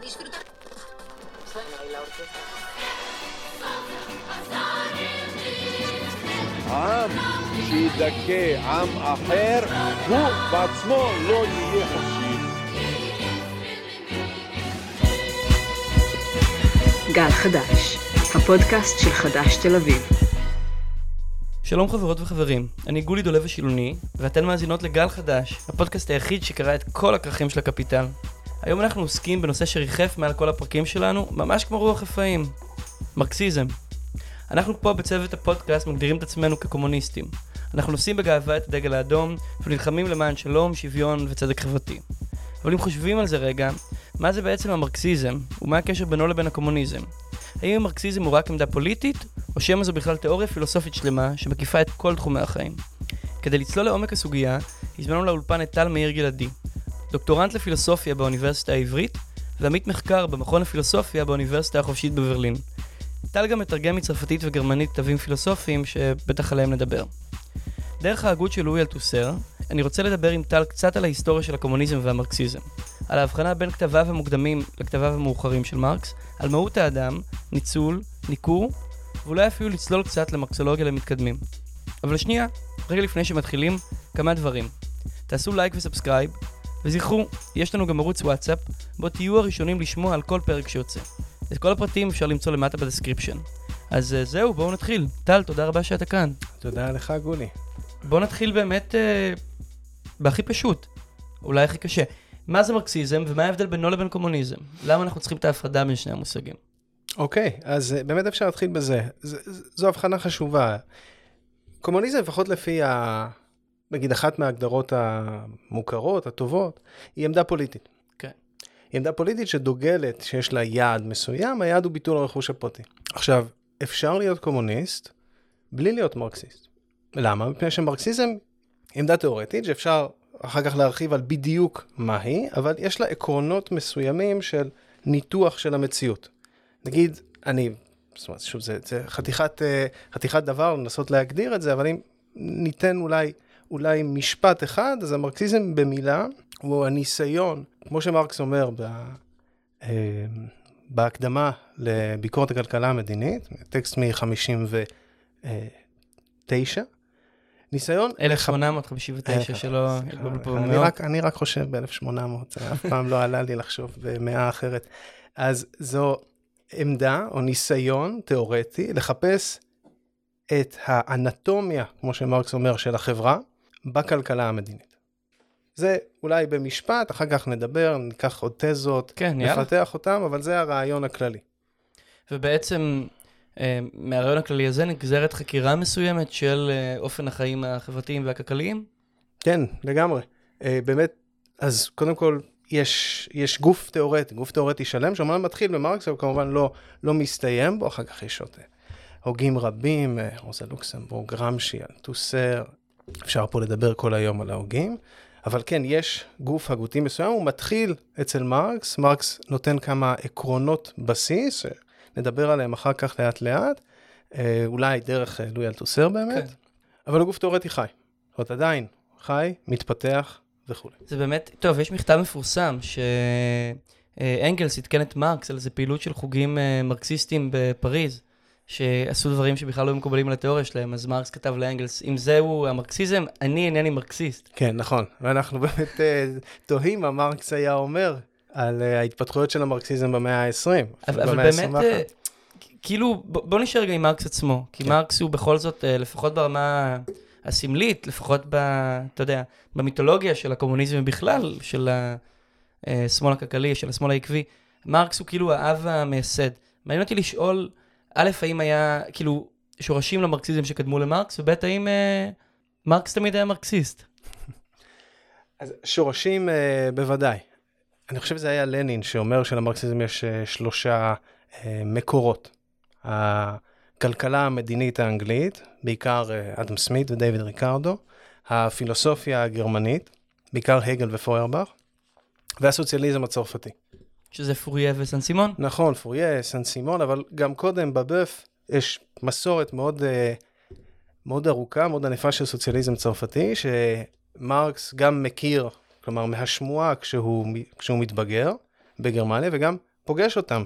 עם שידכא עם אחר, הוא בעצמו לא יהיה חופשי. גל חדש, הפודקאסט של חדש תל אביב. שלום חברות וחברים, אני גולי דולב השילוני, ואתן מאזינות לגל חדש, הפודקאסט היחיד שקרא את כל הכרכים של הקפיטל. היום אנחנו עוסקים בנושא שריחף מעל כל הפרקים שלנו, ממש כמו רוח רפאים, מרקסיזם. אנחנו פה בצוות הפודקאסט מגדירים את עצמנו כקומוניסטים. אנחנו נושאים בגאווה את הדגל האדום, ונלחמים למען שלום, שוויון וצדק חברתי. אבל אם חושבים על זה רגע, מה זה בעצם המרקסיזם, ומה הקשר בינו לבין הקומוניזם? האם המרקסיזם הוא רק עמדה פוליטית, או שמא זו בכלל תיאוריה פילוסופית שלמה שמקיפה את כל תחומי החיים? כדי לצלול לעומק הסוגיה, הזמנו לאולפן את טל מאיר גלעדי, דוקטורנט לפילוסופיה באוניברסיטה העברית, ועמית מחקר במכון לפילוסופיה באוניברסיטה החופשית בברלין. טל גם מתרגם מצרפתית וגרמנית כתבים פילוסופיים שבטח עליהם נדבר. דרך ההגות של לואי אלתוסר, אני רוצה לדבר עם טל קצת על ההיסטוריה של הקומוניזם והמרקסיזם, על ההבחנה בין כתביו המוקדמים לכתביו המאוחרים של מרקס, על מהות האדם, ניצול, ניכור, ואולי אפילו לצלול קצת למרקסולוגיה למתקדמים. אבל שנייה, רגע לפני שמתחילים, כמה דברים. תעשו לייק וסאבסקרייב, וזכרו, יש לנו גם ערוץ וואטסאפ, בו תהיו הראשונים לשמוע על כל פרק שיוצא. את כל הפרטים אפשר למצוא למטה בדסקריפשן. אז זהו, בואו נתחיל. טל, תודה רבה שאתה כאן. תודה לך, גולי. בואו נתחיל באמת בהכי פשוט, אולי הכי קשה. מה זה מרקסיזם ומה ההבדל בינו לבין קומוניזם? למה אנחנו צריכים את ההפרדה בין שני המושגים? אוקיי, אז באמת אפשר להתחיל בזה. זו הבחנה חשובה. קומוניזם, לפחות לפי נגיד אחת מההגדרות המוכרות, הטובות, היא עמדה פוליטית. כן. היא עמדה פוליטית שדוגלת, שיש לה יעד מסוים, היעד הוא ביטול הרכוש הפרטי. עכשיו, אפשר להיות קומוניסט בלי להיות מרקסיסט. למה? מפני שמרקסיזם היא עמדה תיאורטית, שאפשר אחר כך להרחיב על בדיוק מה היא, אבל יש לה עקרונות מסוימים של ניתוח של המציאות. נגיד, זאת אומרת, שוב, זה חתיכת דבר, לנסות להגדיר את זה, אבל אם ניתן אולי משפט אחד, אז המרקסיזם במילה, הוא הניסיון, כמו שמרקס אומר בהקדמה לביקורת הכלכלה המדינית, טקסט מ-59, ניסיון 1859 שלו, אני רק חושב ב-1800, אף פעם לא עלה לי לחשוב במאה אחרת. אז זו עמדה או ניסיון תיאורטי לחפש את האנטומיה, כמו שמרקס אומר, של החברה, בכלכלה המדינית. זה אולי במשפט, אחר כך נדבר, ניקח עוד תזות, כן, נפתח אותם, אבל זה הרעיון הכללי. ובעצם מהרעיון הכללי הזה נגזרת חקירה מסוימת של אופן החיים החברתיים והכלכליים? כן, לגמרי. באמת, אז קודם כל, יש גוף תיאורטי שלם, שאומנם מתחיל במרקס, אבל כמובן לא מסתיים בו, אחר כך יש עוד הוגים רבים, רוזה לוקסמבורג, גרמשי, אלתוסר, אפשר פה לדבר כל היום על ההוגים, אבל כן, יש גוף הגותי מסוים, הוא מתחיל אצל מרקס, מרקס נותן כמה עקרונות בסיס, נדבר עליהם אחר כך לאט לאט, אולי דרך לואי אלתוסר באמת, כן. אבל הגוף תיאורטי חי, זאת אומרת עדיין חי, מתפתח וכו'. זה באמת, טוב, יש מכתב מפורסם שאנגלס התקן את מרקס על איזה פעילות של חוגים מרקסיסטים בפריז, שעשו דברים שבכלל לא מקובלים על התיאוריה שלהם, אז מרקס כתב לאנגלס, אם זהו המרקסיזם, אני אינני מרקסיסט. כן, נכון, ואנחנו באמת תוהים מה מרקס היה אומר על ההתפתחויות של המרקסיזם במאה ה-20. אבל באמת, כאילו, בוא נשאר רגע עם מרקס עצמו, כי מרקס הוא בכל זאת, לפחות ברמה הסמלית, לפחות אתה יודע, במיתולוגיה של הקומוניזם ובכלל, של השמאל הכלכלי, של השמאל העקבי, מרקס הוא כאילו האב המייסד. מעניין אותי לשאול, א', האם היה, כאילו, שורשים למרקסיזם שקדמו למרקס, וב', האם מרקס תמיד היה מרקסיסט? אז שורשים בוודאי. אני חושב שזה היה לנין שאומר שלמרקסיזם יש 3 מקורות. הכלכלה המדינית האנגלית, בעיקר אדם סמית ודייוויד ריקרדו, הפילוסופיה הגרמנית, בעיקר הגל ופוירבך, והסוציאליזם הצרפתי. שזה פוריה וסן סימון? נכון, פוריה, סן סימון, אבל גם קודם בבף יש מסורת מאוד ארוכה, מאוד ענפה של סוציאליזם צרפתי, שמרקס גם מכיר, כלומר מהשמועה כשהוא מתבגר בגרמניה, וגם פוגש אותם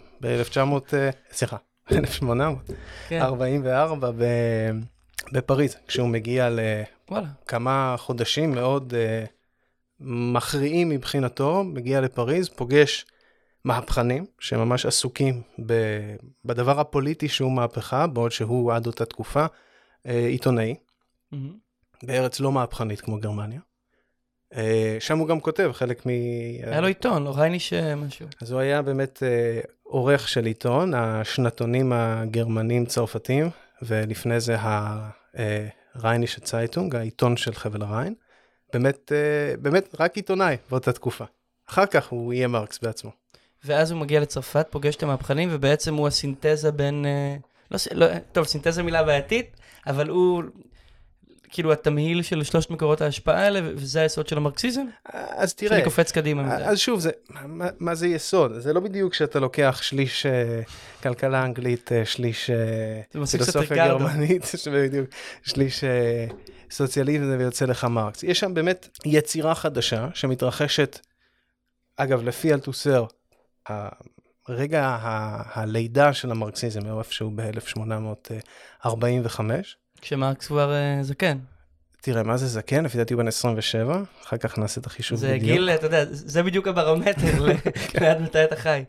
ב-1844 בפריז, כשהוא מגיע לכמה חודשים מאוד מכריעים מבחינתו, מגיע לפריז, פוגש מהפכנים שממש עסוקים בדבר הפוליטי שהוא מהפכה, בעוד שהוא עד אותה תקופה עיתונאי, בארץ לא מהפכנית כמו גרמניה. שם הוא גם כותב חלק היה לו עיתון, לא רייניש משהו. אז הוא היה באמת עורך של עיתון, השנתונים הגרמנים צרפתיים, ולפני זה הרייניש צייטונג, העיתון של חבל הריין. באמת רק עיתונאי באותה תקופה. אחר כך הוא יהיה מרקס בעצמו. ואז הוא מגיע לצרפת, פוגש את המהפכנים, ובעצם הוא הסינתזה בין... טוב, סינתזה מילה בעייתית, אבל הוא כאילו התמהיל של שלושת מקורות ההשפעה האלה, וזה היסוד של המרקסיזם? אז תראה... שאני קופץ קדימה. אז שוב, מה זה יסוד? זה לא בדיוק שאתה לוקח שליש כלכלה אנגלית, שליש פילוסופיה גרמנית, שליש סוציאליזם ויוצא לך מרקס. יש שם באמת יצירה חדשה שמתרחשת, אגב, לפי אלתוסר, רגע הלידה של המרקסיזם, איפשהו ב-1845. כשמרקס כבר זקן. תראה, מה זה זקן? לפי דעתי הוא בן 27, אחר כך נעשה את החישוב בדיוק. זה גיל, אתה יודע, זה בדיוק הברומטר לעד מתי אתה חי.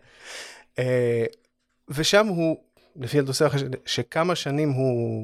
ושם הוא, לפי אלתוסר, שכמה שנים הוא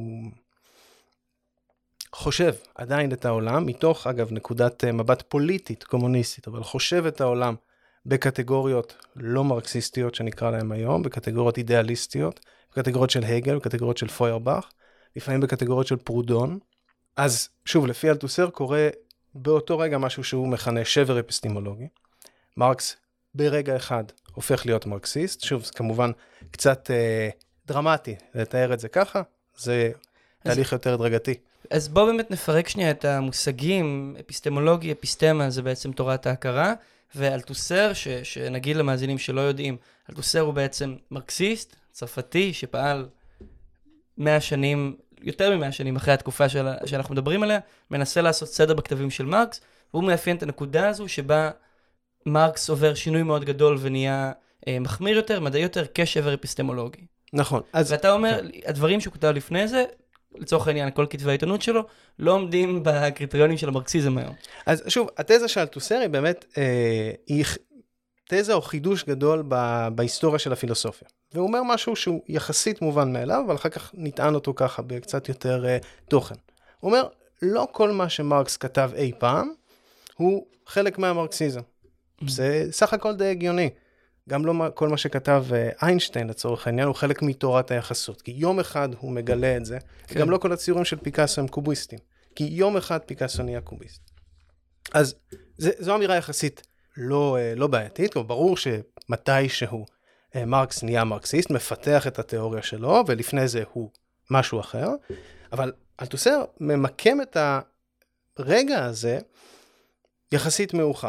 חושב עדיין את העולם, מתוך, אגב, נקודת מבט פוליטית, קומוניסטית, אבל חושב את העולם בקטגוריות לא מרקסיסטיות, שנקרא להם היום, בקטגוריות אידיאליסטיות, בקטגוריות של הגל, בקטגוריות של פוירבך, לפעמים בקטגוריות של פרודון. אז שוב, לפי אלתוסר קורה באותו רגע משהו שהוא מכנה שבר אפיסטימולוגי. מרקס ברגע אחד הופך להיות מרקסיסט. שוב, זה כמובן קצת דרמטי לתאר את זה ככה, זה תהליך יותר הדרגתי. אז בוא באמת נפרק שנייה את המושגים, אפיסטמולוגי, אפיסטמה, זה בעצם תורת ההכרה, ואלתוסר, שנגיד למאזינים שלא יודעים, אלתוסר הוא בעצם מרקסיסט, צרפתי, שפעל 100 שנים, יותר מ100 שנים אחרי התקופה שאנחנו מדברים עליה, מנסה לעשות סדר בכתבים של מרקס, והוא מאפיין את הנקודה הזו שבה מרקס עובר שינוי מאוד גדול ונהיה מחמיר יותר, מדעי יותר, כשבר אפיסטמולוגי. נכון. ואתה אומר, הדברים שהוא כתב לפני זה, לצורך העניין, כל כתבי העיתונות שלו, לא עומדים בקריטריונים של המרקסיזם היום. אז שוב, התזה של אלתוסר היא באמת, היא תזה או חידוש גדול בהיסטוריה של הפילוסופיה. והוא אומר משהו שהוא יחסית מובן מאליו, אבל אחר כך נטען אותו ככה בקצת יותר תוכן. הוא אומר, לא כל מה שמרקס כתב אי פעם, הוא חלק מהמרקסיזם. זה סך הכל די הגיוני. גם לא כל מה שכתב איינשטיין לצורך העניין, הוא חלק מתורת היחסות. כי יום אחד הוא מגלה את זה, כן. גם לא כל הציורים של פיקאסו הם קוביסטים. כי יום אחד פיקאסו נהיה קוביסט. אז זו אמירה יחסית לא בעייתית, או ברור שמתי שהוא מרקס נהיה מרקסיסט, מפתח את התיאוריה שלו, ולפני זה הוא משהו אחר. אבל אלתוסר ממקם את הרגע הזה יחסית מאוחר.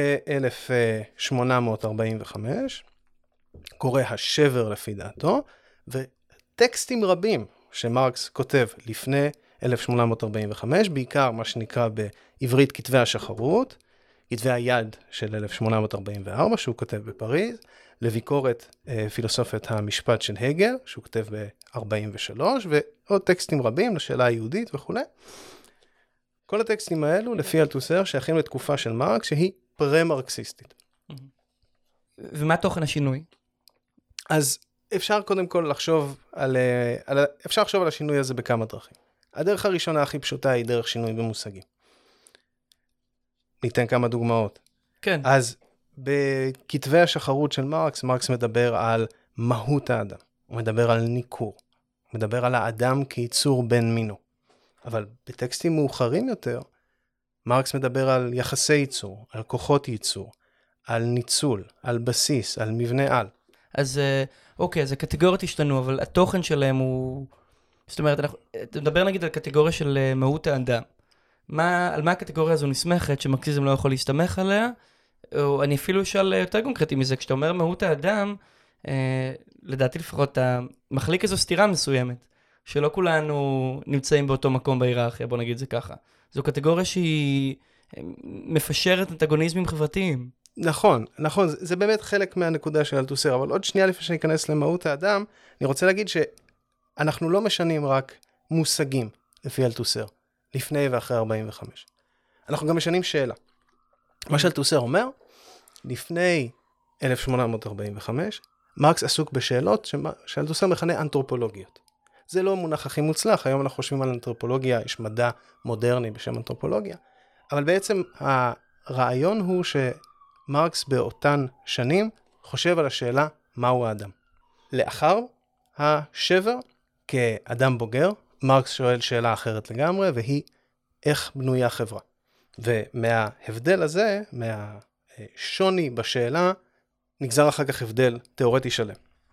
ב-1845 קורה השבר לפי דעתו, וטקסטים רבים שמרקס כותב לפני 1845, בעיקר מה שנקרא בעברית כתבי השחרות, כתבי היד של 1844 שהוא כותב בפריז, לביקורת פילוסופית המשפט של הגל, שהוא כותב ב-43, ועוד טקסטים רבים לשאלה היהודית וכו'. כל הטקסטים האלו, לפי אלתוסר, שייכים לתקופה של מרקס, שהיא פרה-מרקסיסטית. ומה תוכן השינוי? אז אפשר קודם כל לחשוב אפשר לחשוב על השינוי הזה בכמה דרכים. הדרך הראשונה הכי פשוטה היא דרך שינוי במושגים. ניתן כמה דוגמאות. כן. אז בכתבי השחרות של מרקס, מרקס מדבר על מהות האדם. הוא מדבר על ניכור. הוא מדבר על האדם כיצור בן מינו. אבל בטקסטים מאוחרים יותר, מרקס מדבר על יחסי ייצור, על כוחות ייצור, על ניצול, על בסיס, על מבנה על. אז אוקיי, אז הקטגוריות השתנו, אבל התוכן שלהם הוא... זאת אומרת, אתה מדבר נגיד על קטגוריה של מהות האדם. על מה הקטגוריה הזו נסמכת, שמרקסיזם לא יכול להסתמך עליה? או אני אפילו אשאל יותר קונקרטי מזה, כשאתה אומר מהות האדם, לדעתי לפחות, אתה מחליק איזו סתירה מסוימת. שלא כולנו נמצאים באותו מקום בהיררכיה, בוא נגיד זה ככה. זו קטגוריה שהיא מפשרת אנטגוניזמים חברתיים. נכון, זה באמת חלק מהנקודה של אלתוסר, אבל עוד שנייה לפני שאני אכנס למהות האדם, אני רוצה להגיד שאנחנו לא משנים רק מושגים לפי אלתוסר, לפני ואחרי 45. אנחנו גם משנים שאלה. מה שאלתוסר אומר, לפני 1845, מרקס עסוק בשאלות שאלתוסר מכנה אנתרופולוגיות. זה לא מונח הכי מוצלח, היום אנחנו חושבים על אנתרופולוגיה, יש מדע מודרני בשם אנתרופולוגיה, אבל בעצם הרעיון הוא שמרקס באותן שנים חושב על השאלה מהו האדם. לאחר השבר, כאדם בוגר, מרקס שואל שאלה אחרת לגמרי, והיא איך בנויה חברה. ומההבדל הזה, מהשוני בשאלה, נגזר אחר כך הבדל תיאורטי שלם.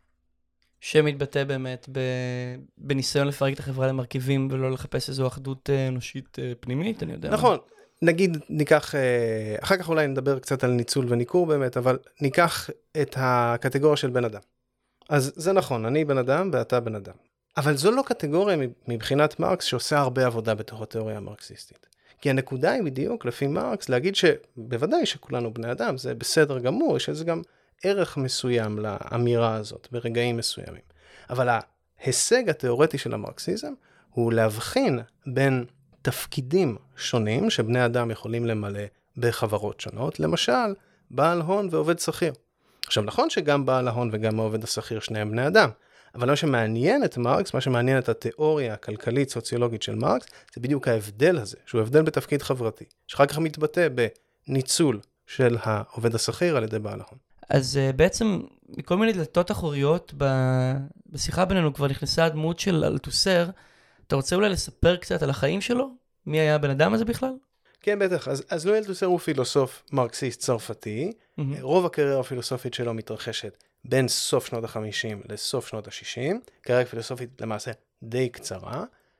שמתבטא באמת בניסיון לפרק את החברה למרכיבים, ולא לחפש איזו אחדות אנושית פנימית, אני יודע. נכון, נגיד ניקח, אחר כך אולי נדבר קצת על ניצול וניכור באמת, אבל ניקח את הקטגוריה של בן אדם. אז זה נכון, אני בן אדם ואתה בן אדם. אבל זו לא קטגוריה מבחינת מרקס שעושה הרבה עבודה בתוך התיאוריה המרקסיסטית. כי הנקודה היא בדיוק לפי מרקס להגיד שבוודאי שכולנו בני אדם, זה בסדר גמור, יש איזה גם ערך מסוים לאמירה הזאת ברגעים מסוימים. אבל ההישג התיאורטי של המרקסיזם הוא להבחין בין תפקידים שונים שבני אדם יכולים למלא בחברות שונות, למשל בעל הון ועובד שכיר. עכשיו נכון שגם בעל ההון וגם העובד השכיר שניהם בני אדם, אבל מה שמעניין את מרקס, מה שמעניין את התיאוריה הכלכלית סוציולוגית של מרקס, זה בדיוק ההבדל הזה, שהוא הבדל בתפקיד חברתי, שאחר כך מתבטא בניצול של העובד השכיר על ידי בעל ההון. אז בעצם מכל מיני דלתות אחוריות בשיחה בינינו כבר נכנסה הדמות של אלתוסר. אתה רוצה אולי לספר קצת על החיים שלו? מי היה הבן אדם הזה בכלל? כן, בטח. אז לואי אלתוסר הוא פילוסוף מרקסיסט צרפתי. רוב הקריירה הפילוסופית שלו מתרחשת בין סוף שנות ה-50 לסוף שנות ה-60. קריירה פילוסופית למעשה די קצרה.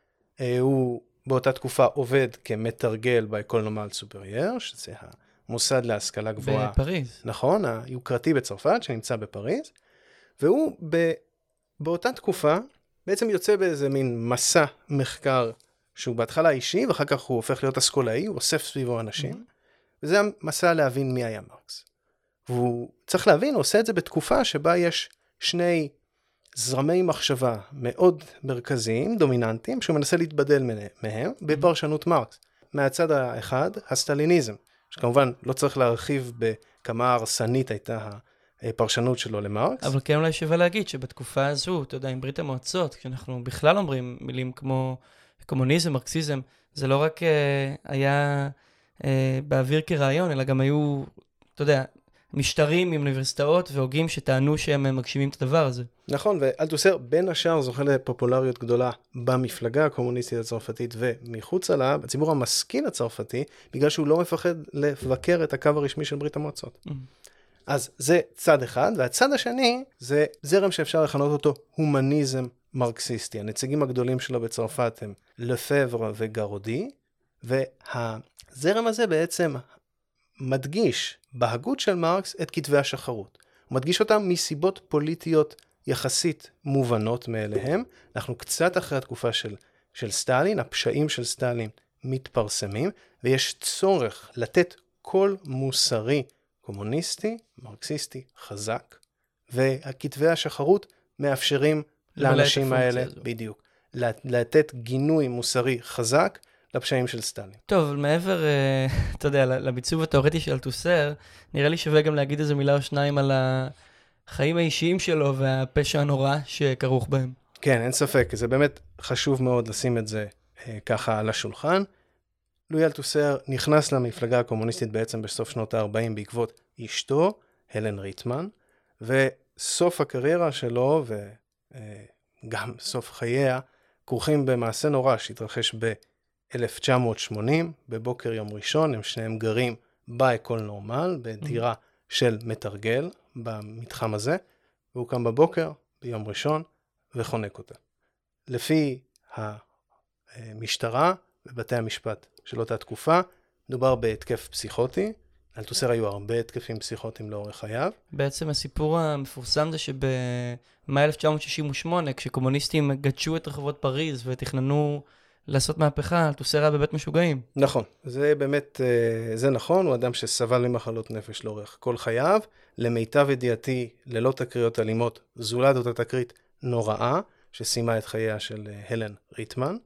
הוא באותה תקופה עובד כמתרגל באקול נורמל סופרייר, שזה המוסד להשכלה גבוהה. בפריז. נכון, היוקרתי בצרפת, שנמצא בפריז. והוא באותה תקופה בעצם יוצא באיזה מין מסע מחקר שהוא בהתחלה אישי, ואחר כך הוא הופך להיות אסכולאי, הוא אוסף סביבו אנשים, וזה המסע להבין מי היה מרקס. והוא צריך להבין, הוא עושה את זה בתקופה שבה יש שני זרמי מחשבה מאוד מרכזיים, דומיננטיים, שהוא מנסה להתבדל מהם בפרשנות מרקס. מהצד האחד, הסטליניזם, שכמובן לא צריך להרחיב בכמה הרסנית הייתה הפרשנות שלו למרקס. אבל כן אולי שווה להגיד שבתקופה הזו, אתה יודע, עם ברית המועצות, כשאנחנו בכלל אומרים מילים כמו קומוניזם, מרקסיזם, זה לא רק היה באוויר כרעיון, אלא גם היו, אתה יודע, משטרים עם אוניברסיטאות והוגים שטענו שהם מגשימים את הדבר הזה. נכון, ואלתוסר בין השאר זוכה לפופולריות גדולה במפלגה הקומוניסטית הצרפתית ומחוצה לה, בציבור המשכיל הצרפתי, בגלל שהוא לא מפחד לבקר את הקו הרשמי של ברית המועצות. אז זה צד אחד, והצד השני זה זרם שאפשר לכנות אותו הומניזם מרקסיסטי. הנציגים הגדולים שלו בצרפת הם לפבר וגרודי, והזרם הזה בעצם מדגיש בהגות של מרקס את כתבי השחרות. הוא מדגיש אותם מסיבות פוליטיות יחסית מובנות מאליהם. אנחנו קצת אחרי התקופה של סטלין, הפשעים של סטלין מתפרסמים, ויש צורך לתת קול מוסרי קומוניסטי, מרקסיסטי, חזק, והכתבי השחרות מאפשרים לאנשים האלה, בדיוק, לתת גינוי מוסרי חזק לפשעים של סטלין. טוב, אבל מעבר, אתה יודע, לביצוב התיאורטי של אלתוסר, נראה לי שווה גם להגיד איזה מילה או שניים על החיים האישיים שלו והפשע הנורא שכרוך בהם. כן, אין ספק, זה באמת חשוב מאוד לשים את זה ככה על השולחן. לואי אלתוסר נכנס למפלגה הקומוניסטית בעצם בסוף שנות ה-40 בעקבות אשתו, הלן ריטמן, וסוף הקריירה שלו וגם סוף חייה כרוכים במעשה נורא שהתרחש ב-1980, בבוקר יום ראשון, הם שניהם גרים באקול נורמל, בדירה של מתרגל במתחם הזה, והוא קם בבוקר ביום ראשון וחונק אותה. לפי המשטרה ובתי המשפט של אותה תקופה, מדובר בהתקף פסיכוטי. לאלתוסר היו הרבה התקפים פסיכוטיים לאורך חייו. בעצם הסיפור המפורסם זה שבמאי 1968, כשקומוניסטים גדשו את רחובות פריז ותכננו לעשות מהפכה, אלתוסר היה בבית משוגעים. נכון, זה באמת, זה נכון, הוא אדם שסבל ממחלות נפש לאורך כל חייו, למיטב ידיעתי, ללא תקריות אלימות, זולת אותה תקרית נוראה, שסיימה את חייה של הלן ריטמן.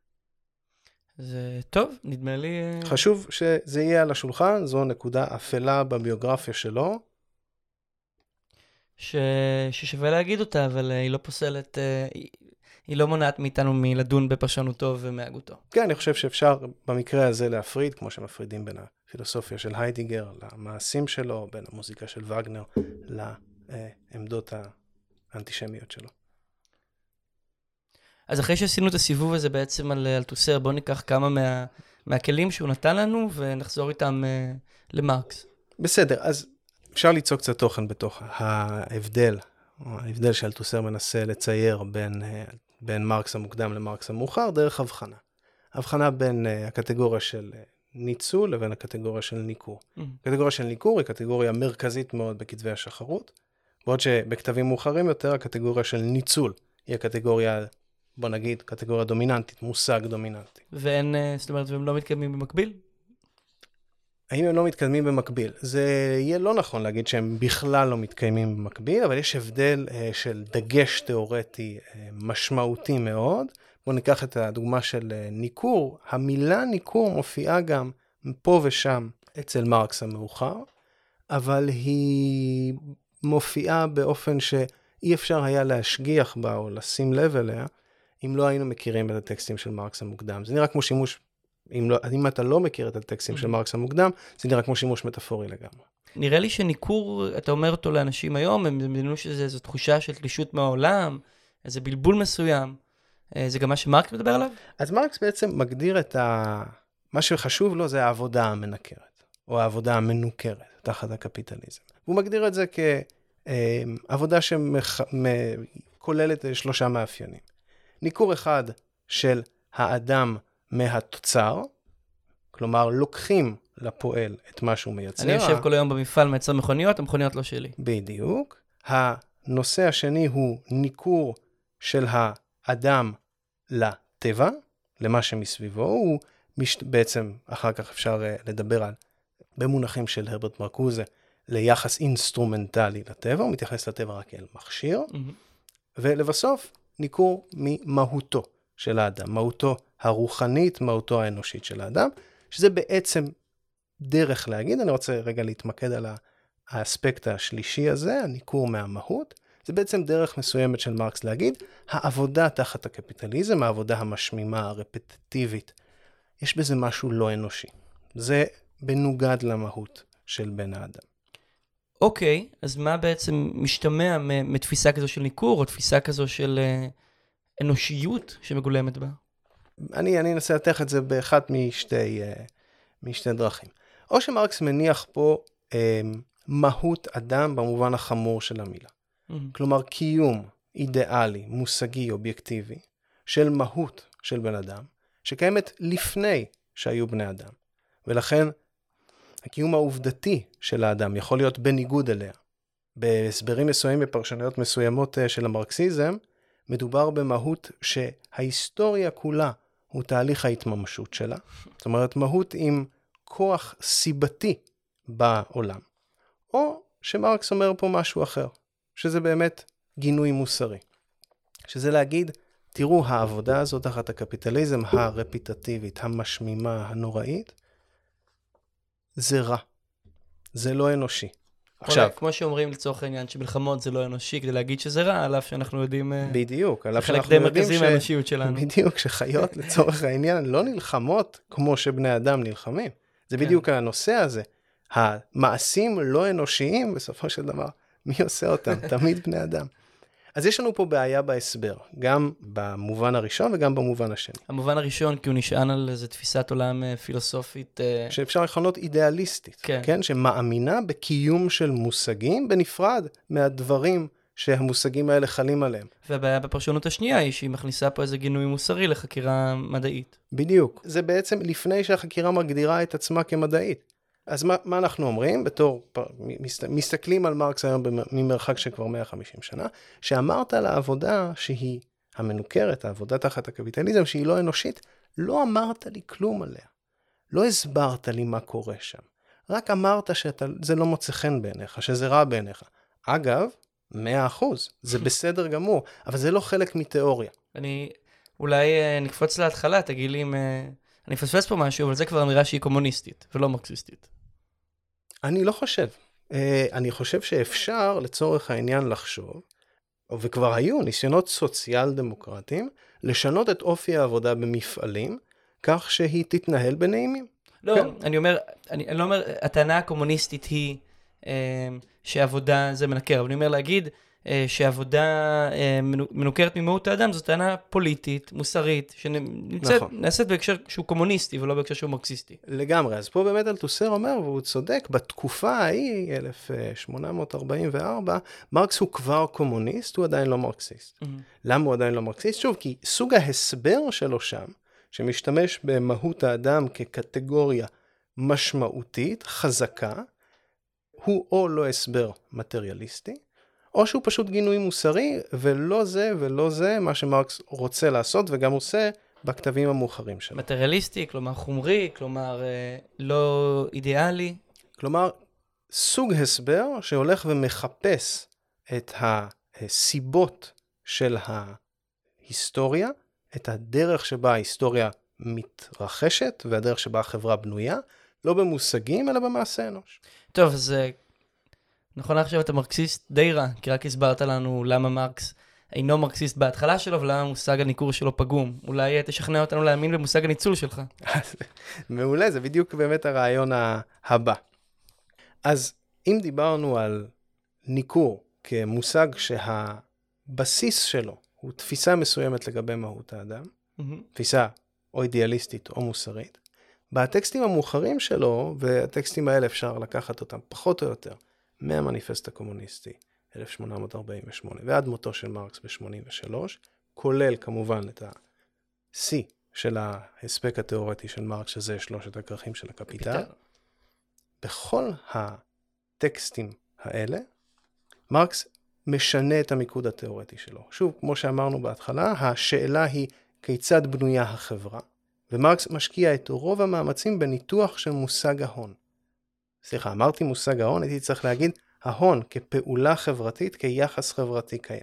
זה טוב, נדמה לי... חשוב שזה יהיה על השולחן, זו נקודה אפלה בביוגרפיה שלו. ששווה להגיד אותה, אבל היא לא פוסלת, היא לא מונעת מאיתנו מלדון בפרשנותו ומהגותו. כן, אני חושב שאפשר במקרה הזה להפריד, כמו שמפרידים בין הפילוסופיה של היידיגר למעשים שלו, בין המוזיקה של וגנר לעמדות האנטישמיות שלו. אז אחרי שעשינו את הסיבוב הזה בעצם על אלתוסר, בואו ניקח כמה מהכלים שהוא נתן לנו ונחזור איתם למרקס. בסדר, אז אפשר ליצור קצת תוכן בתוך ההבדל שאלתוסר מנסה לצייר בין מרקס המוקדם למרקס המאוחר, דרך הבחנה. הבחנה בין הקטגוריה של ניצול לבין הקטגוריה של ניכור. הקטגוריה של ניכור היא קטגוריה מרכזית מאוד בכתבי השחרות, בעוד שבכתבים מאוחרים יותר הקטגוריה של ניצול היא הקטגוריה, בוא נגיד, קטגוריה דומיננטית, מושג דומיננטי. ואין, זאת אומרת, והם לא מתקדמים במקביל? האם הם לא מתקדמים במקביל? זה יהיה לא נכון להגיד שהם בכלל לא מתקיימים במקביל, אבל יש הבדל של דגש תיאורטי משמעותי מאוד. בואו ניקח את הדוגמה של ניכור. המילה ניכור מופיעה גם פה ושם אצל מרקס המאוחר, אבל היא מופיעה באופן שאי אפשר היה להשגיח בה או לשים לב אליה, אם לא היינו מכירים את הטקסטים של מרקס המוקדם. זה נראה כמו שימוש, אם אתה לא מכיר את הטקסטים של מרקס המוקדם, זה נראה כמו שימוש מטאפורי לגמרי. נראה לי שניכור, אתה אומר אותו לאנשים היום, הם מדמיינו שזו תחושה של תלישות מהעולם, איזה בלבול מסוים. זה גם מה שמרקס מדבר עליו? אז מרקס בעצם מגדיר מה שחשוב לו זה העבודה המנקרת, או העבודה המנוכרת, תחת הקפיטליזם. הוא מגדיר את זה כעבודה שכוללת 3 מאפיינים. ניכור אחד של האדם מהתוצר, כלומר לוקחים לפועל את מה שהוא מייצר. אני יושב כל היום במפעל מייצר מכוניות, המכוניות לא שלי. בדיוק. הנושא השני הוא ניכור של האדם לטבע, למה שמסביבו. הוא בעצם, אחר כך אפשר לדבר על, במונחים של הרברט מרקוזה, ליחס אינסטרומנטלי לטבע, הוא מתייחס לטבע רק אל מכשיר, ולבסוף, ניכור ממהותו של האדם, מהותו הרוחנית, מהותו האנושית של האדם, שזה בעצם דרך להגיד, אני רוצה רגע להתמקד על האספקט השלישי הזה, הניכור מהמהות, זה בעצם דרך מסוימת של מרקס להגיד, העבודה תחת הקפיטליזם, העבודה המשמימה, הרפטטיבית, יש בזה משהו לא אנושי. זה בנוגד למהות של בן האדם. אוקיי, אז מה בעצם משתמע מתפיסה כזו של ניכור, או תפיסה כזו של אנושיות שמגולמת בה? אני אנסה לתך את זה באחת משתי דרכים. או שמרקס מניח פה מהות אדם במובן החמור של המילה. כלומר, קיום אידיאלי, מושגי, אובייקטיבי, של מהות של בן אדם, שקיימת לפני שהיו בני אדם. ולכן, הקיום העובדתי של האדם יכול להיות בניגוד אליה. בהסברים מסוימים בפרשנויות מסוימות של המרקסיזם, מדובר במהות שההיסטוריה כולה הוא תהליך ההתממשות שלה. זאת אומרת, מהות עם כוח סיבתי בעולם. או שמרקס אומר פה משהו אחר, שזה באמת גינוי מוסרי. שזה להגיד, תראו, העבודה הזאת תחת הקפיטליזם הרפיטטיבית, המשמימה, הנוראית, זה רע. זה לא אנושי. עכשיו, כמו שאומרים לצורך העניין שמלחמות זה לא אנושי, כדי להגיד שזה רע, על אף שאנחנו יודעים... בדיוק, על אף שאנחנו יודעים... חלק די מרכזי מהאנושיות שלנו. בדיוק, שחיות לצורך העניין לא נלחמות כמו שבני אדם נלחמים. זה בדיוק הנושא הזה. המעשים לא אנושיים, בסופו של דבר, מי עושה אותם? תמיד בני אדם. אז יש לנו פה בעיה בהסבר, גם במובן הראשון וגם במובן השני. המובן הראשון, כי הוא נשען על איזו תפיסת עולם פילוסופית... שאפשר לכנות אידיאליסטית, כן? שמאמינה בקיום של מושגים בנפרד מהדברים שהמושגים האלה חלים עליהם. והבעיה בפרשנות השנייה היא שהיא מכניסה פה איזה גינוי מוסרי לחקירה מדעית. בדיוק. זה בעצם לפני שהחקירה מגדירה את עצמה כמדעית. אז מה אנחנו אומרים? מסתכלים על מרקס היום ממרחק של כבר 150 שנה, שאמרת על העבודה שהיא המנוכרת, העבודה תחת הקפיטליזם, שהיא לא אנושית, לא אמרת לי כלום עליה. לא הסברת לי מה קורה שם. רק אמרת שזה לא מוצא חן בעיניך, שזה רע בעיניך. אגב, 100%, זה בסדר גמור, אבל זה לא חלק מתיאוריה. אולי נקפוץ להתחלה, תגיד לי אם... אני אפספס פה משהו, אבל זה כבר אמירה שהיא קומוניסטית, ולא מרקסיסטית. אני לא חושב. אני חושב שאפשר לצורך העניין לחשוב, וכבר היו ניסיונות סוציאל דמוקרטיים, לשנות את אופי העבודה במפעלים, כך שהיא תתנהל בנעימים. לא, כן? אני לא אומר, הטענה הקומוניסטית היא שעבודה זה מנקר, אבל אני אומר להגיד שעבודה מנוכרת ממהות האדם, זו טענה פוליטית, מוסרית, שנעשית בהקשר שהוא קומוניסטי ולא בהקשר שהוא מרקסיסטי. לגמרי, אז פה באמת אלתוסר אומר, והוא צודק, בתקופה ההיא, 1844, מרקס הוא כבר קומוניסט, הוא עדיין לא מרקסיסט. למה הוא עדיין לא מרקסיסט? שוב, כי סוג ההסבר שלו שם, שמשתמש במהות האדם כקטגוריה משמעותית, חזקה, הוא או לא הסבר מטריאליסטי, או שהוא פשוט גינוי מוסרי, ולא זה ולא זה מה שמרקס רוצה לעשות, וגם עושה בכתבים המאוחרים שלו. מטריאליסטי, כלומר חומרי, כלומר לא אידיאלי. כלומר, סוג הסבר שהולך ומחפש את הסיבות של ההיסטוריה, את הדרך שבה ההיסטוריה מתרחשת, והדרך שבה החברה בנויה, לא במושגים, אלא במעשה אנוש. טוב, אז נכון עכשיו אתה מרקסיסט די רע, כי רק הסברת לנו למה מרקס אינו מרקסיסט בהתחלה שלו, ולמה מושג הניכור שלו פגום. אולי תשכנע אותנו להאמין במושג הניצול שלך. מעולה, זה בדיוק באמת הרעיון הבא. אז אם דיברנו על ניכור כמושג שהבסיס שלו הוא תפיסה מסוימת לגבי מהות האדם, תפיסה או אידיאליסטית או מוסרית, בטקסטים המאוחרים שלו, והטקסטים האלה אפשר לקחת אותם פחות או יותר, מהמניפסט הקומוניסטי, 1848, ועד מותו של מרקס ב-83, כולל כמובן את ה-C של ההספק התיאורטי של מרקס, שזה שלושת הכרכים של הקפיטל. בכל הטקסטים האלה, מרקס משנה את המיקוד התיאורטי שלו. שוב, כמו שאמרנו בהתחלה, השאלה היא כיצד בנויה החברה, ומרקס משקיע את רוב המאמצים בניתוח של מושג ההון. סליחה, אמרתי מושג ההון, הייתי צריך להגיד ההון כפעולה חברתית, כיחס חברתי קיים.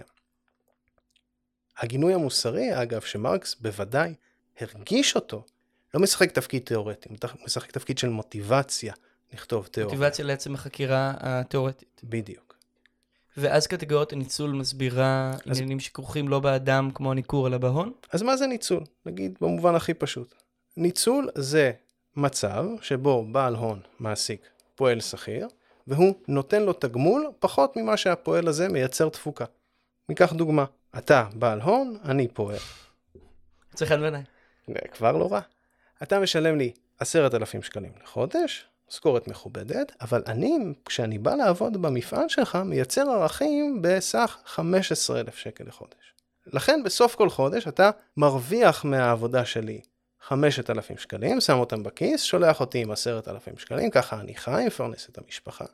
הגינוי המוסרי, אגב, שמרקס בוודאי הרגיש אותו, לא משחק תפקיד תיאורטי, הוא משחק תפקיד של מוטיבציה לכתוב תיאוריה. מוטיבציה לעצם החקירה התיאורטית. בדיוק. ואז קטגוריית הניצול מסבירה עניינים שכרוכים לא באדם כמו הניכור, אלא בהון? אז מה זה ניצול? נגיד במובן הכי פשוט. ניצול זה מצב שבו בעל הון מעסיק פועל שכיר, והוא נותן לו תגמול פחות ממה שהפועל הזה מייצר תפוקה. ניקח דוגמה, אתה בעל הון, אני פועל. צריך בעיניי. כבר לא רע. אתה משלם לי 10,000 שקלים לחודש, משכורת מכובדת, אבל כשאני בא לעבוד במפעל שלך, מייצר ערכים בסך 15,000 שקל לחודש. לכן בסוף כל חודש אתה מרוויח מהעבודה שלי 5,000 שקלים, שם אותם בכיס, שולח אותי עם 10,000 שקלים, ככה אני חי, מפרנס את המשפחה.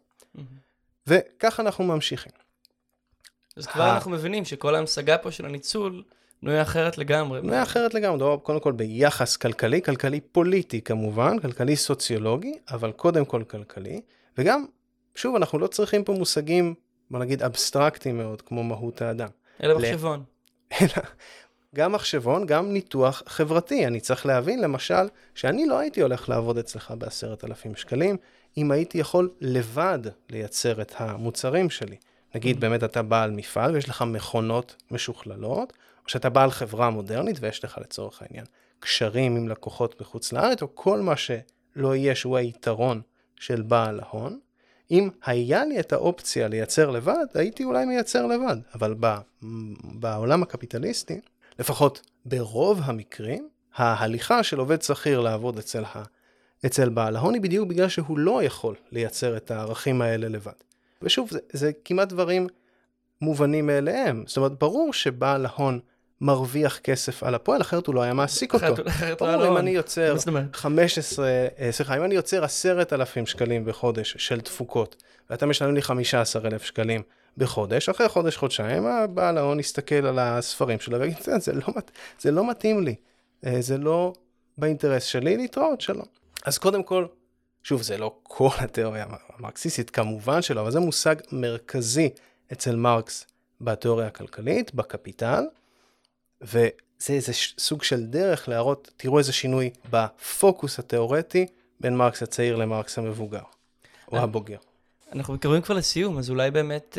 וככה אנחנו ממשיכים. אז כבר אנחנו מבינים שכל ההמשגה פה של הניצול בנויה אחרת לגמרי. בנויה אחרת לגמרי, קודם כל ביחס כלכלי, כלכלי פוליטי כמובן, כלכלי סוציולוגי, אבל קודם כל כלכלי, וגם, שוב, אנחנו לא צריכים פה מושגים, בוא נגיד, אבסטרקטיים מאוד, כמו מהות האדם. אלא מחשבון. אלא גם מחשבון, גם ניתוח חברתי. אני צריך להבין, למשל, שאני לא הייתי הולך לעבוד אצלך ב10,000 שקלים, אם הייתי יכול לבד לייצר את המוצרים שלי. נגיד, באמת אתה בעל מפעל ויש לך מכונות משוכללות, או שאתה בעל חברה מודרנית ויש לך לצורך העניין קשרים עם לקוחות מחוץ לארץ, או כל מה שלא יהיה שהוא היתרון של בעל ההון. אם היה לי את האופציה לייצר לבד, הייתי אולי מייצר לבד. אבל בעולם הקפיטליסטי, לפחות ברוב המקרים, ההליכה של עובד שכיר לעבוד אצל בעל ההון היא בדיוק בגלל שהוא לא יכול לייצר את הערכים האלה לבד. ושוב, זה כמעט דברים מובנים מאליהם. זאת אומרת, ברור שבעל ההון מרוויח כסף על הפועל, אחרת הוא לא היה מעסיק אותו. ברור, אם אני יוצר 10,000 שקלים בחודש של תפוקות, ואתה משלם לי 15,000 שקלים בחודש, אחרי חודש-חודשיים, הבעל ההון יסתכל על הספרים שלו, ויגיד, זה לא מתאים לי. באינטרס שלי להתראות שלו. אז קודם כל, שוב, זה לא כל התיאוריה המרקסיסטית, כמובן שלא, אבל זה מושג מרכזי אצל מרקס בתיאוריה הכלכלית, בקפיטל, וזה איזה סוג של דרך להראות, תראו איזה שינוי בפוקוס התיאורטי בין מרקס הצעיר למרקס המבוגר, או הבוגר. אנחנו מתקרבים כבר לסיום, אז אולי באמת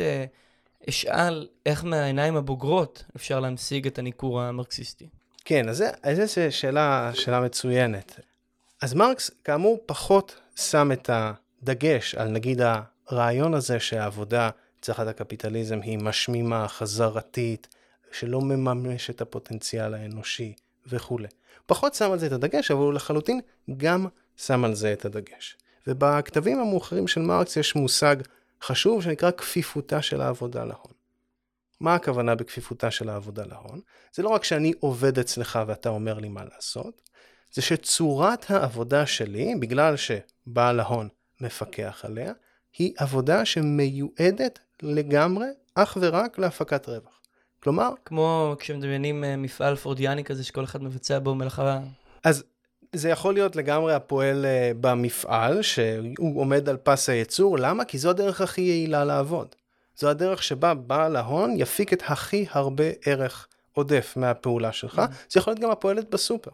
אשאל איך מהעיניים הבוגרות אפשר להמשיג את הניכור המרקסיסטי. כן, אז זו שאלה מצוינת. אז מרקס, כאמור, פחות שם את הדגש על נגיד הרעיון הזה שהעבודה תחת הקפיטליזם היא משמימה, חזרתית, שלא מממש את הפוטנציאל האנושי וכו'. פחות שם על זה את הדגש, אבל הוא לחלוטין גם שם על זה את הדגש. ובכתבים המאוחרים של מרקס יש מושג חשוב שנקרא כפיפותה של העבודה להון. מה הכוונה בכפיפותה של העבודה להון? זה לא רק שאני עובד אצלך ואתה אומר לי מה לעשות, זה שצורת העבודה שלי, בגלל שבעל ההון מפקח עליה, היא עבודה שמיועדת לגמרי אך ורק להפקת רווח. כלומר, כמו כשמדמיינים מפעל פורדיאני כזה שכל אחד מבצע בו מלאכה. אז זה יכול להיות לגמרי הפועל במפעל שהוא עומד על פס הייצור. למה? כי זו הדרך הכי יעילה לעבוד. זו הדרך שבה בעל ההון יפיק את הכי הרבה ערך עודף מהפעולה שלך. זה יכול להיות גם הפועלת בסופר.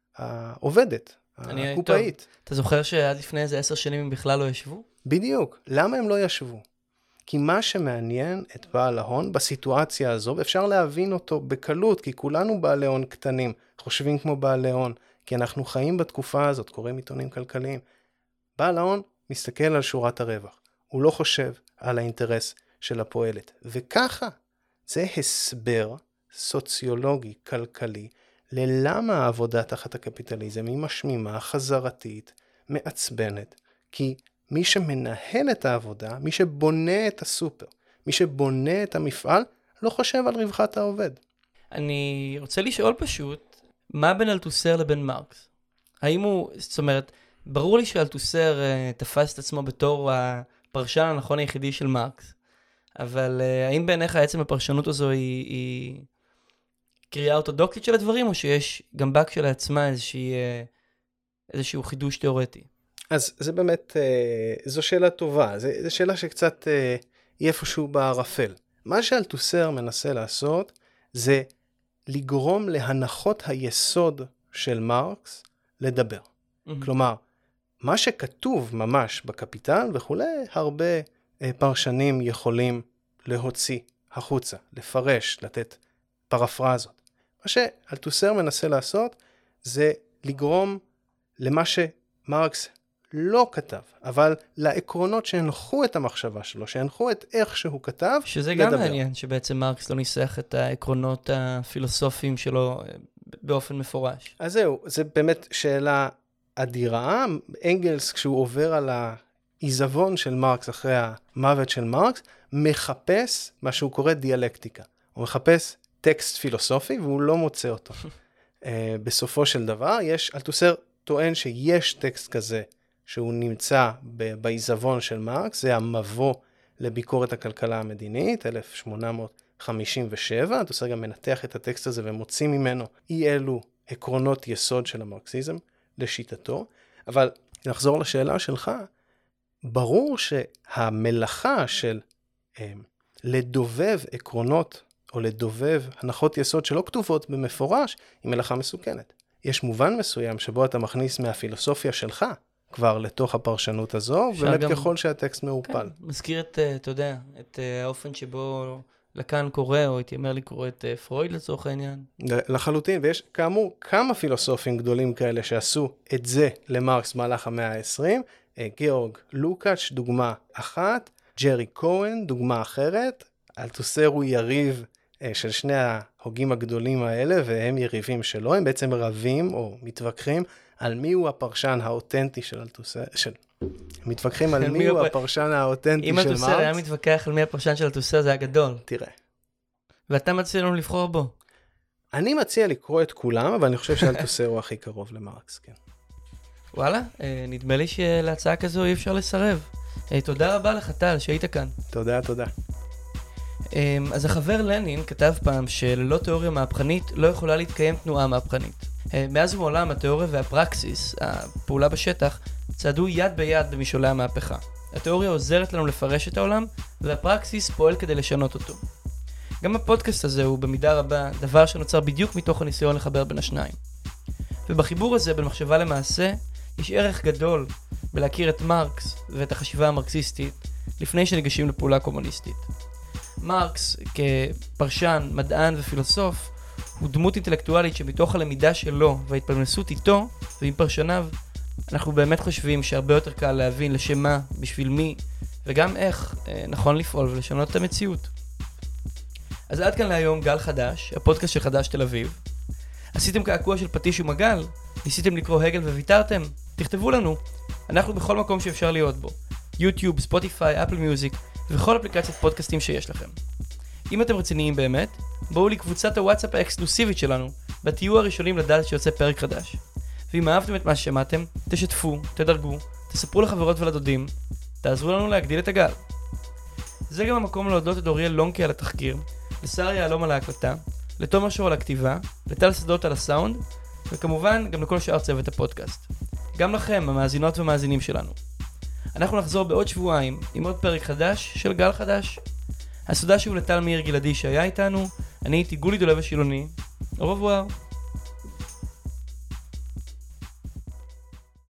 העובדת, הקופאית. אתה זוכר שעד לפני איזה 10 שנים הם בכלל לא ישבו? בדיוק. למה הם לא ישבו? כי מה שמעניין את בעל ההון בסיטואציה הזו, ואפשר להבין אותו בקלות, כי כולנו בעלי הון קטנים, חושבים כמו בעלי הון, כי אנחנו חיים בתקופה הזאת, קוראים עיתונים כלכליים. בעל ההון מסתכל על שורת הרווח. הוא לא חושב על האינטרס של הפועלת. וככה, זה הסבר סוציולוגי, כלכלי, ללמה העבודה תחת הקפיטליזם היא משמימה, חזרתית, מעצבנת. כי מי שמנהל את העבודה, מי שבונה את הסופר, מי שבונה את המפעל, לא חושב על רווחת העובד. אני רוצה לשאול פשוט, מה בין אלתוסר לבין מרקס? האם הוא, זאת אומרת, ברור לי שאלתוסר תפס את עצמו בתור הפרשן הנכון היחידי של מרקס, אבל האם בעיניך עצם הפרשנות הזו היא קריאה אורתודוקסית של הדברים, או שיש גם בה כשלעצמה איזשהו חידוש תיאורטי? אז זה באמת, זו שאלה טובה, זו שאלה שקצת היא איפשהו בערפל. מה שאלתוסר מנסה לעשות, זה לגרום להנחות היסוד של מרקס לדבר. כלומר, מה שכתוב ממש בקפיטל וכו', הרבה פרשנים יכולים להוציא החוצה, לפרש, לתת פרפרזות. מה שאלתוסר מנסה לעשות, זה לגרום למה שמרקס לא כתב, אבל לעקרונות שהנחו את המחשבה שלו, שהנחו את איך שהוא כתב, שזה לדבר. גם מעניין שבעצם מרקס לא ניסח את העקרונות הפילוסופיים שלו באופן מפורש. אז זהו, זה באמת שאלה אדירה. אנגלס, כשהוא עובר על העיזבון של מרקס אחרי המוות של מרקס, מחפש מה שהוא קורא דיאלקטיקה. הוא מחפש טקסט פילוסופי והוא לא מוצא אותו. בסופו של דבר, אלתוסר טוען שיש טקסט כזה שהוא נמצא בעיזבון של מרקס, זה המבוא לביקורת הכלכלה המדינית, 1857, אלתוסר גם מנתח את הטקסט הזה ומוציא ממנו אי אלו עקרונות יסוד של המרקסיזם לשיטתו, אבל נחזור לשאלה שלך, ברור שהמלאכה של לדובב עקרונות או לדובב הנחות יסוד שלא כתובות במפורש, היא מלאכה מסוכנת. יש מובן מסוים שבו אתה מכניס מהפילוסופיה שלך כבר לתוך הפרשנות הזו, באמת גם ככל שהטקסט מעופל. כן, מזכיר אתה יודע, את האופן שבו לקאן קורא, או התיימר לקרוא את פרויד לצורך העניין. לחלוטין, ויש כאמור כמה פילוסופים גדולים כאלה שעשו את זה למרקס במהלך המאה ה-20, גיאורג לוקאץ' דוגמה אחת, ג'רי כהן דוגמה אחרת, אלתוסר הוא יריב של שני ההוגים הגדולים האלה, והם יריבים שלו, הם בעצם רבים או מתווכחים על מי הוא הפרשן האותנטי של אלתוסר, מתווכחים על מי הוא הפרשן האותנטי של מרקס. אם אלתוסר היה מתווכח על מי הפרשן של אלתוסר, זה היה גדול. תראה. ואתה מציע לנו לבחור בו. אני מציע לקרוא את כולם, אבל אני חושב שאלתוסר הוא הכי קרוב למרקס, כן. וואלה, נדמה לי שלהצעה כזו אי אפשר לסרב. תודה רבה לך טל שהיית כאן. תודה, תודה. אז החבר לנין כתב פעם שללא תיאוריה מהפכנית לא יכולה להתקיים תנועה מהפכנית. מאז ומעולם התיאוריה והפרקסיס, הפעולה בשטח, צעדו יד ביד במשעולי המהפכה. התיאוריה עוזרת לנו לפרש את העולם, והפרקסיס פועל כדי לשנות אותו. גם הפודקאסט הזה הוא במידה רבה דבר שנוצר בדיוק מתוך הניסיון לחבר בין השניים. ובחיבור הזה בין מחשבה למעשה, יש ערך גדול בלהכיר את מרקס ואת החשיבה המרקסיסטית לפני שניגשים לפעולה קומוניסטית. מרקס, כפרשן, מדען ופילוסוף, הוא דמות אינטלקטואלית שמתוך הלמידה שלו וההתפלמסות איתו ועם פרשניו, אנחנו באמת חושבים שהרבה יותר קל להבין לשם מה, בשביל מי, וגם איך נכון לפעול ולשנות את המציאות. אז עד כאן להיום גל חדש, הפודקאסט של חדש תל אביב. עשיתם קעקוע של פטיש ומגל? ניסיתם לקרוא הגל וויתרתם? תכתבו לנו. אנחנו בכל מקום שאפשר להיות בו. יוטיוב, ספוטיפיי, אפל מיוזיק, וכל אפליקציית פודקאסטים שיש לכם. אם אתם רציניים באמת, בואו לקבוצת הוואטסאפ האקסקלוסיבית שלנו, ותהיו הראשונים לדעת שיוצא פרק חדש. ואם אהבתם את מה ששמעתם, תשתפו, תדרגו, תספרו לחברות ולדודים, תעזרו לנו להגדיל את הגל. זה גם המקום להודות את אוריאל לונקי על התחקיר, לשר יעלום על ההקלטה, לתומר שור על הכתיבה, לטל שדות על הסאונד, וכמובן גם לכל שאר צוות הפודקאסט. גם לכם, המאזינות והמאזינים שלנו. אנחנו נחזור בעוד שבועיים עם עוד פרק חדש של גל חדש. הסודה שהוא לטל מאיר גלעדי שהיה איתנו, אני הייתי גולי דולב השילוני. au revoir.